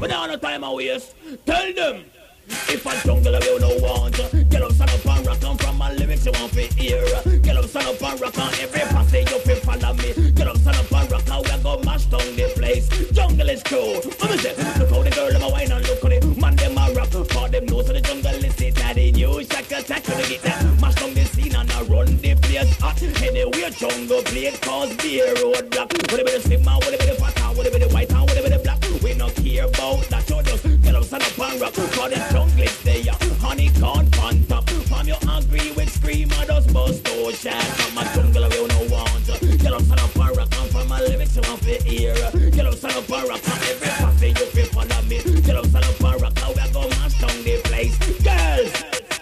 But all the time I waste. Tell them. If a jungle you no want, get up, stand up and rock on from my lyrics you want to hear. Get up, stand up and rock on every passage you feel follow me. Get up, stand up and rock on, we go mash down the place. Jungle is cool. What is it? Look how the girl them a wine and look at it. Man them a rock, for them know so the jungle is it. That the new shack attack to get that. Mash down the scene and a run the place hot. Anyway jungle play cause beer roadblock. What about the slim man, what about the fat man, what about the white man, what about the black? We not care about that. So just get up, stand up and rock. For the jungle is there, honey can't on top. From you angry with scream or just bust those shots. From my jungle you no want. Get up, stand up and rock on from my lyrics you want to hear. Get up, stand up and rock on every passage you feel follow me. Get up, stand up and rock on, we go mash down the place. Girls!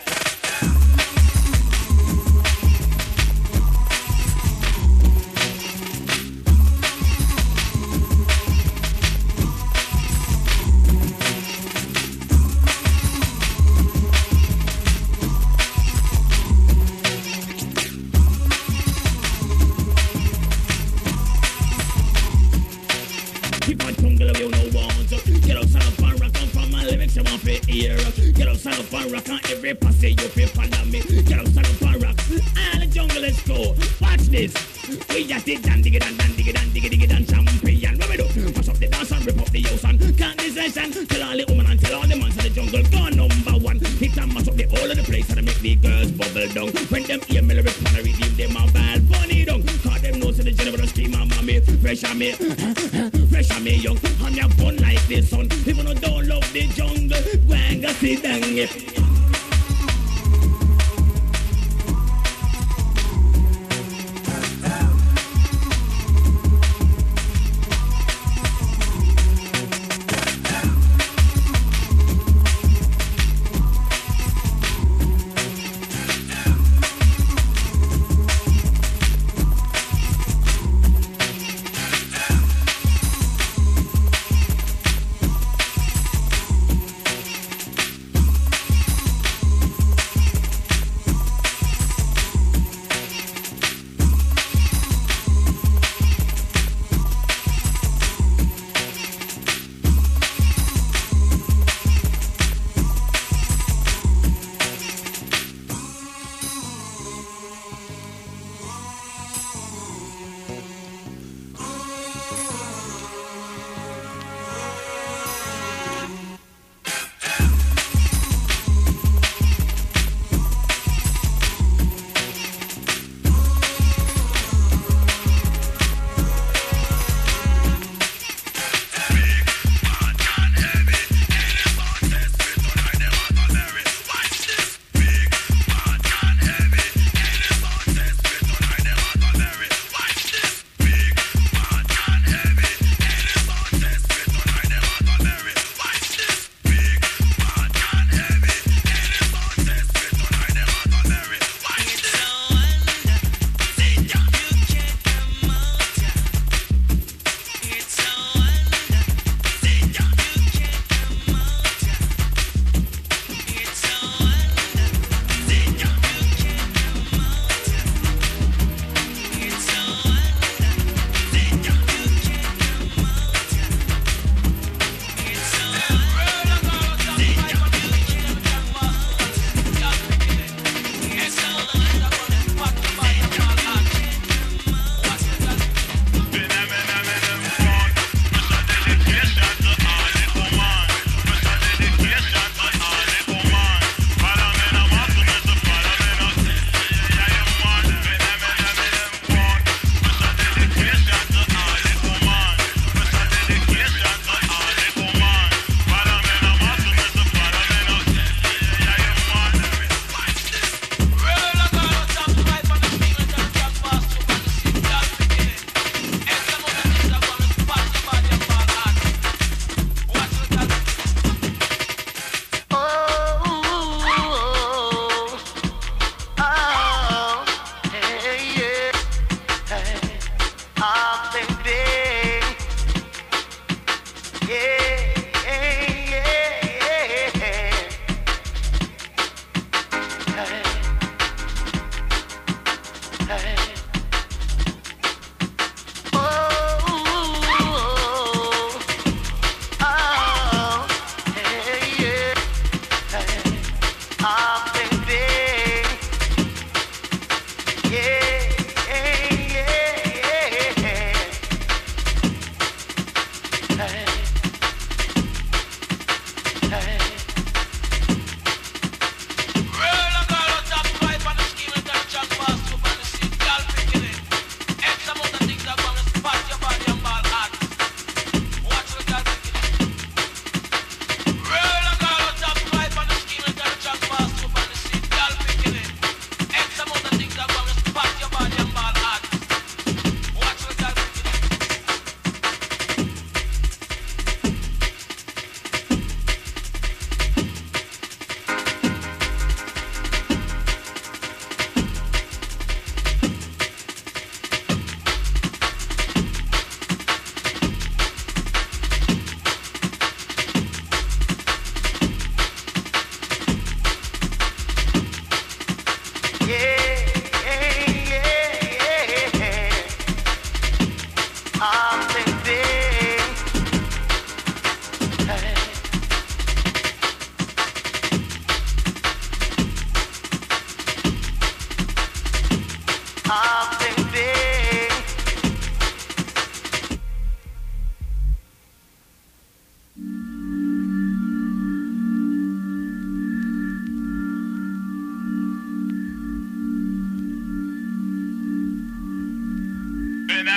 Get up, stand up and rock on every passage you feel follow me. Get up, stand up and rock. All the jungle is cool. Watch this. We just did dan diggy dan diggy dan diggy diggy dan champion. What we do? Mash up the dance and rip up the house and can't this nation. Tell all the women and tell all the man of the jungle go number one. Hit and mash up the whole of the place and make the girls bubble down. When them hear me lyrics wanna redeem them a bad bunny down. Cause them know so the general scream and mommy fresh on me, fresh on me young. And you fun like the sun. People who don't love the jungle, go and go sit down.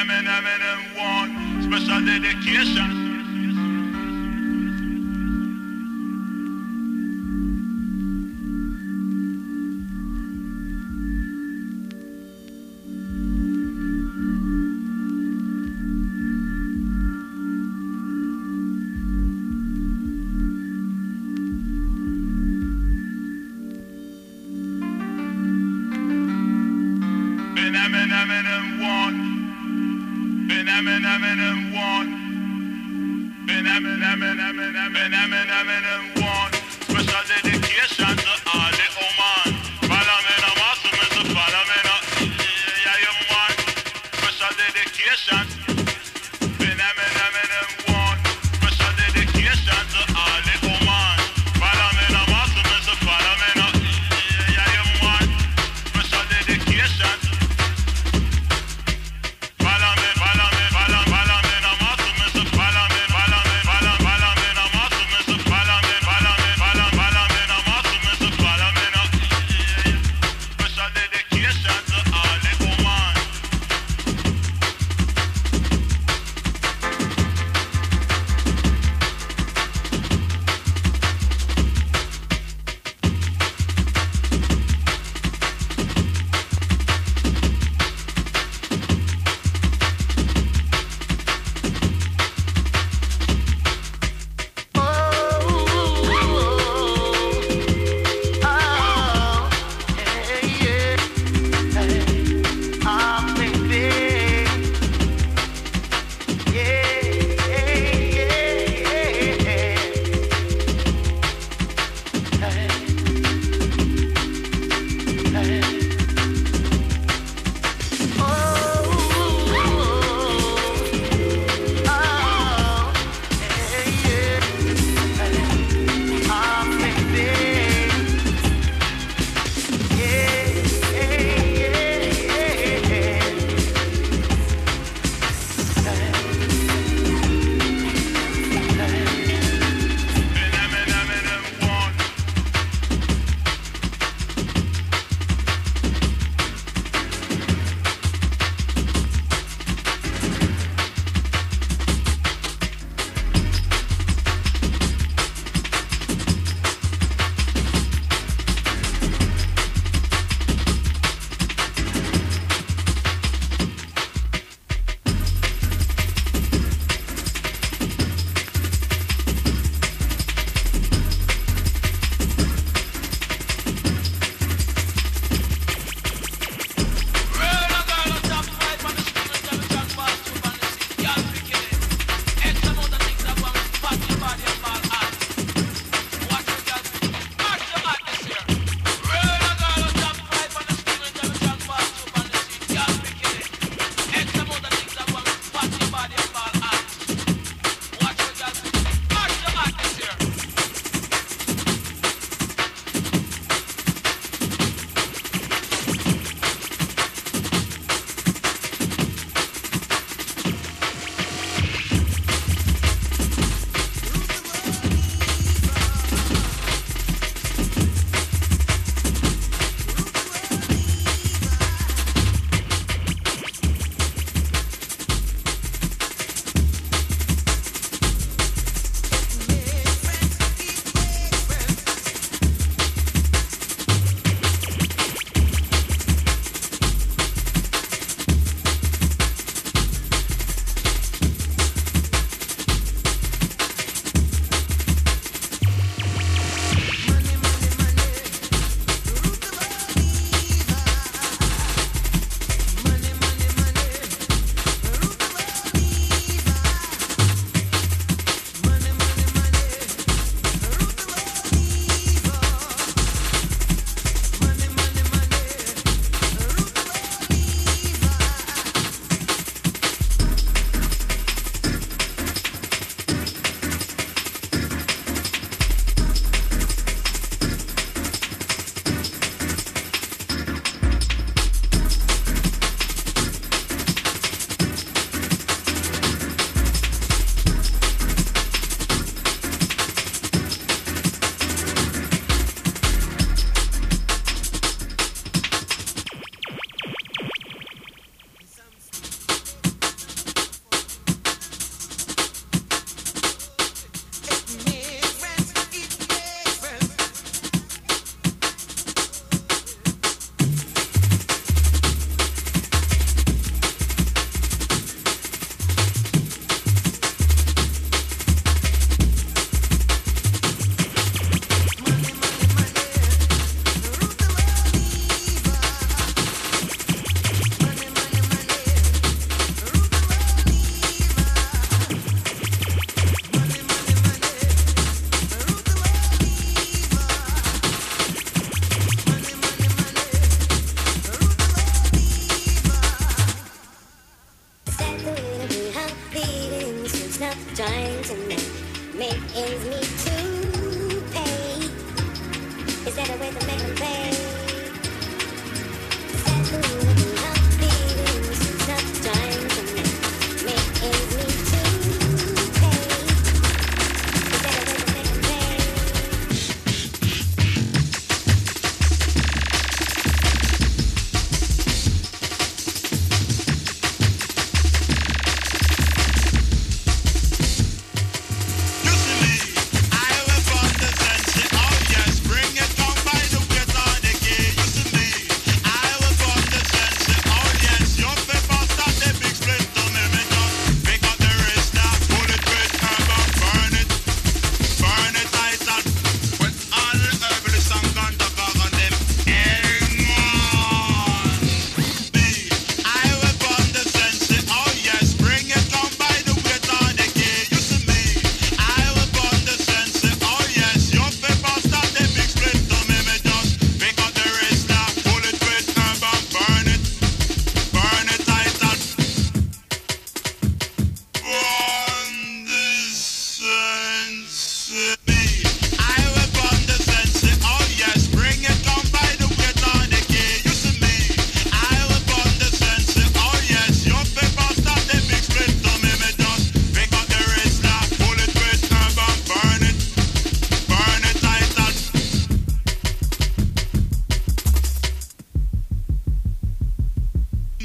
one special dedication. Special dedication to all the woman. Follow me now, master, Mr. Follow me now. Yeah, you man. Special dedication. One special dedication to all the woman. Follow me now, master, Mr. Follow me now. Yeah, you man. Special dedication. Follow me now, master, Mr. Follow me. Follow me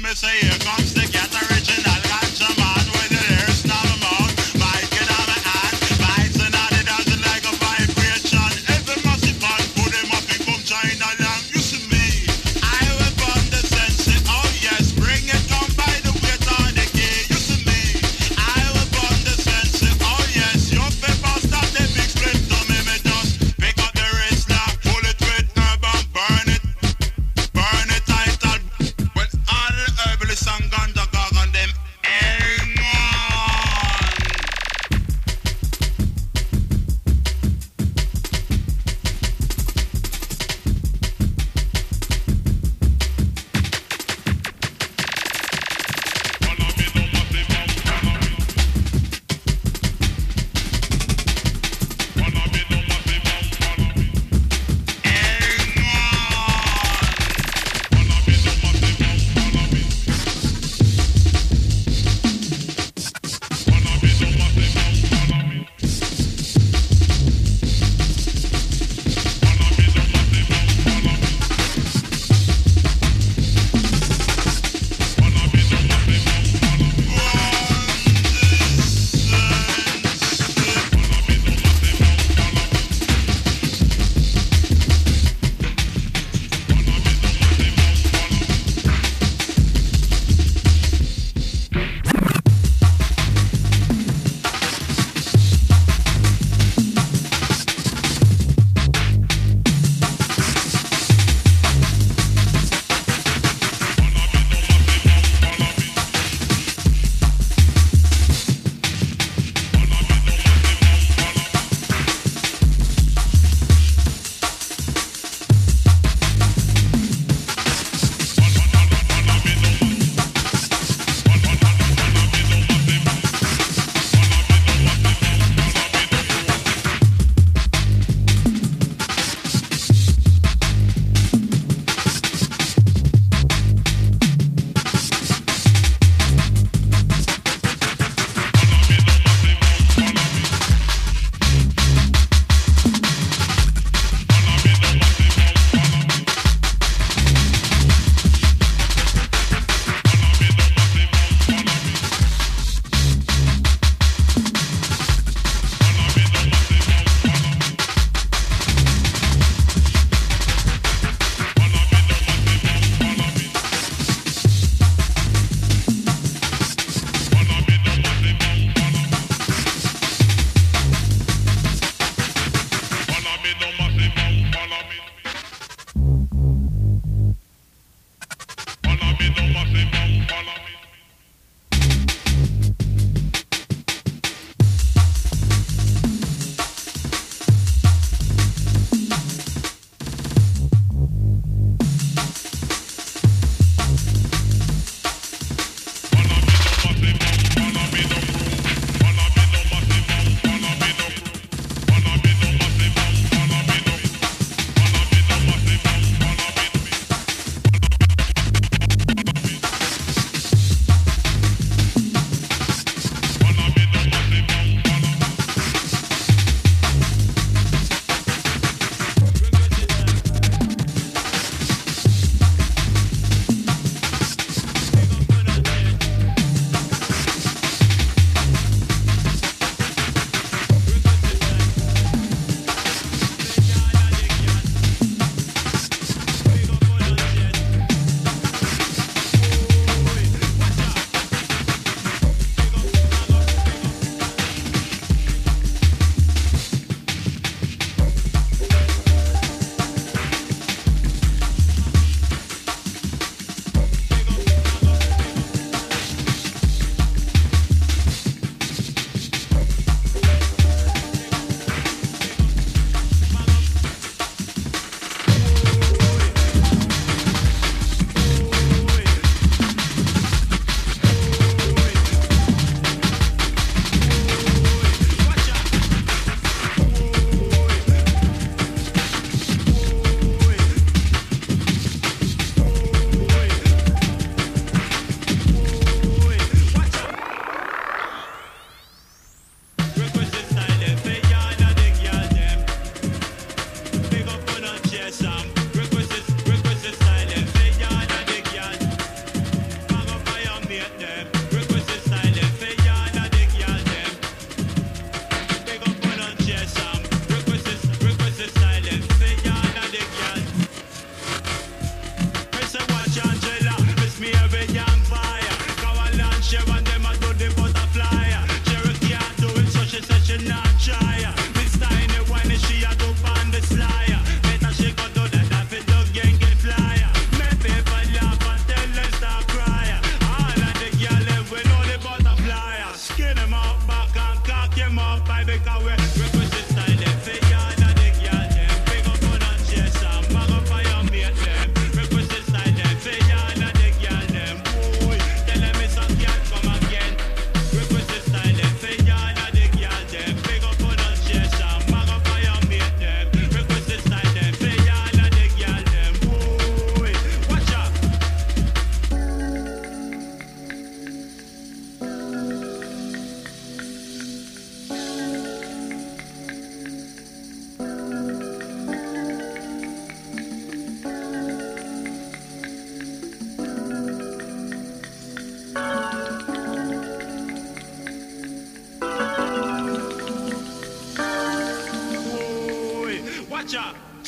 me say here comes the cat original ganja man with the lyrics now my mouth, mic in my hand, vibes and all it does like a vibration. Every massive man put him up and come China land. You see me, I will burn the sense. Oh yes, bring it on by the weight on the key. You see me, I will burn the sense. Oh yes, your paper stop the big split to me just pick up the wrist lock, pull it with herb and burn it tight. When all the herbalists and ganja gog on them.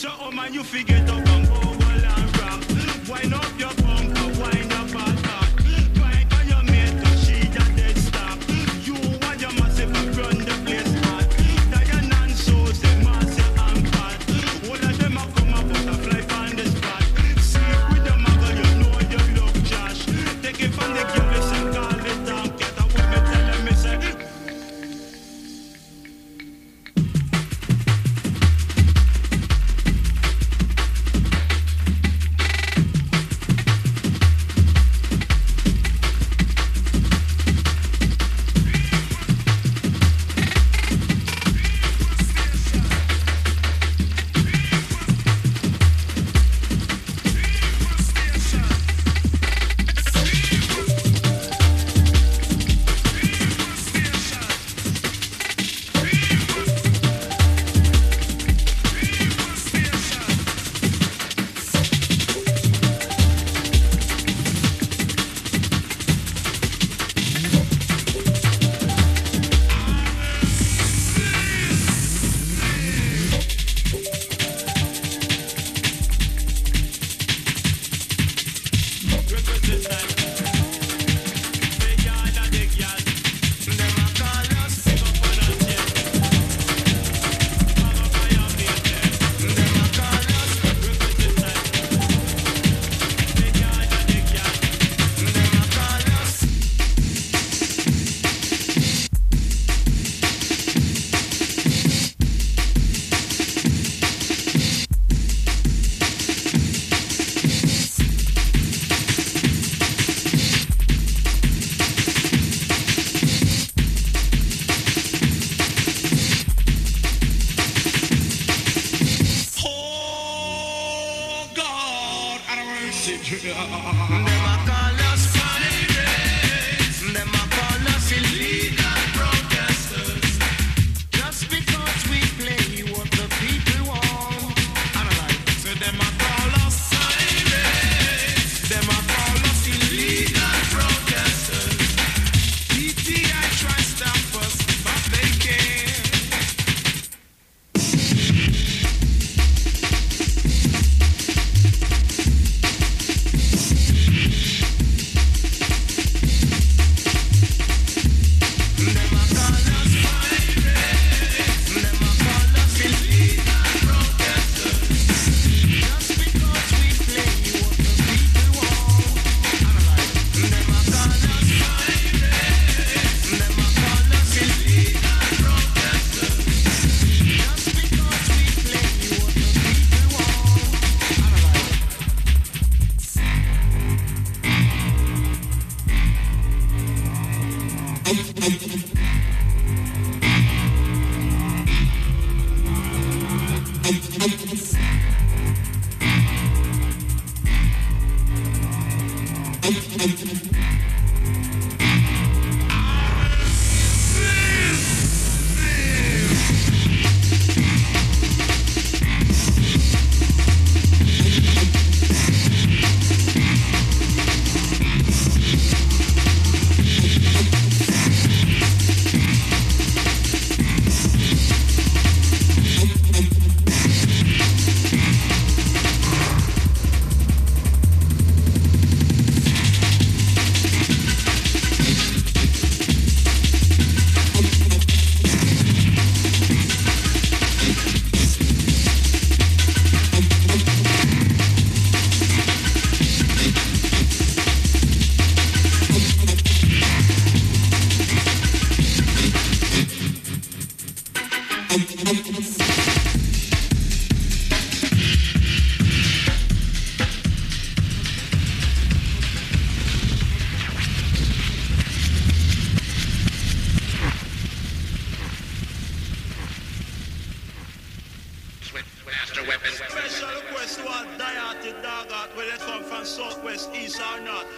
So, oh man, you forget up and go well and rock. Wind up your bumper, wind up our back. Bike on your mate, cause she just dead stop. You want your massive and run the place hot. Diane and Souls, they massive and fat. All of them a come up butterfly on the spot. See with the muggle, you know you look Josh. Take it from the girls and call it down. Get a woman, tell them me say.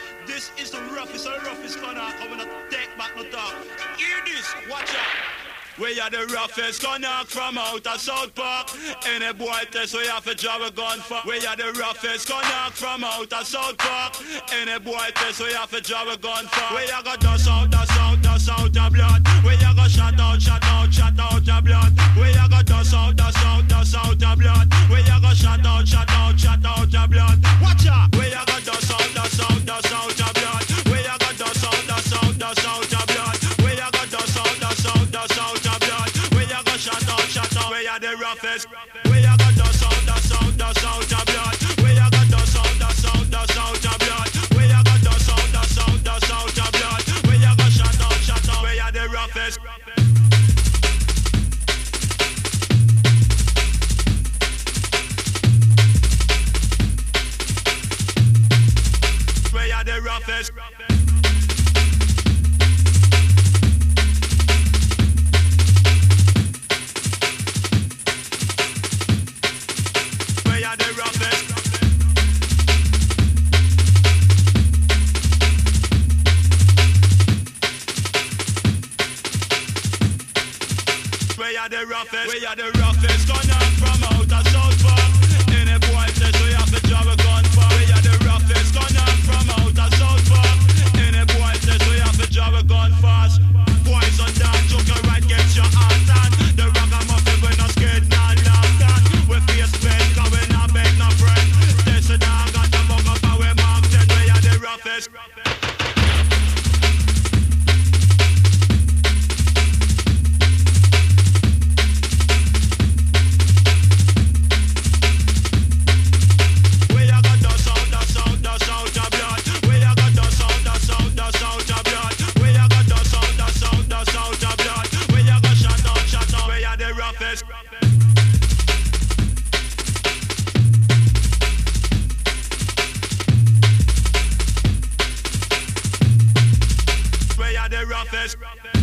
This is the roughest corner. I'm gonna take back my dog. Hear this, watch out. We are the roughest connect from out of South Park. Any boy test we have to drop a gun for. We are the roughest connect from out of South Park. Any boy test we have to drop a gun for. We are gonna dust out your blood. We are gonna shut out your blood. We are gonna dust out your blood. We are gonna shut out your blood. Watch out. We are gonna dust out your blood. We are gonna dust out your blood. We are gonna dust out your blood. We are gonna shut out. We are the roughest. We are gonna dust out your blood. We are gonna dust out your blood. We are gonna dust out your blood. We are gonna shut out. We are the roughest. We are the roughest. We are the roughest. We are the roughest. We are the roughest. Connect from out of South Park. Any boy says we have to drop a gun for. We are the roughest. Connect from out of South Park. Any boy says we have to drop a gun fast. Boys on that took a right, get your heart on. The ragamuffin when no scared, not laughed at. We face pain, cause we not beg no friend. This and that got the bug up and we mark 10. We are the roughest. We are the roughest.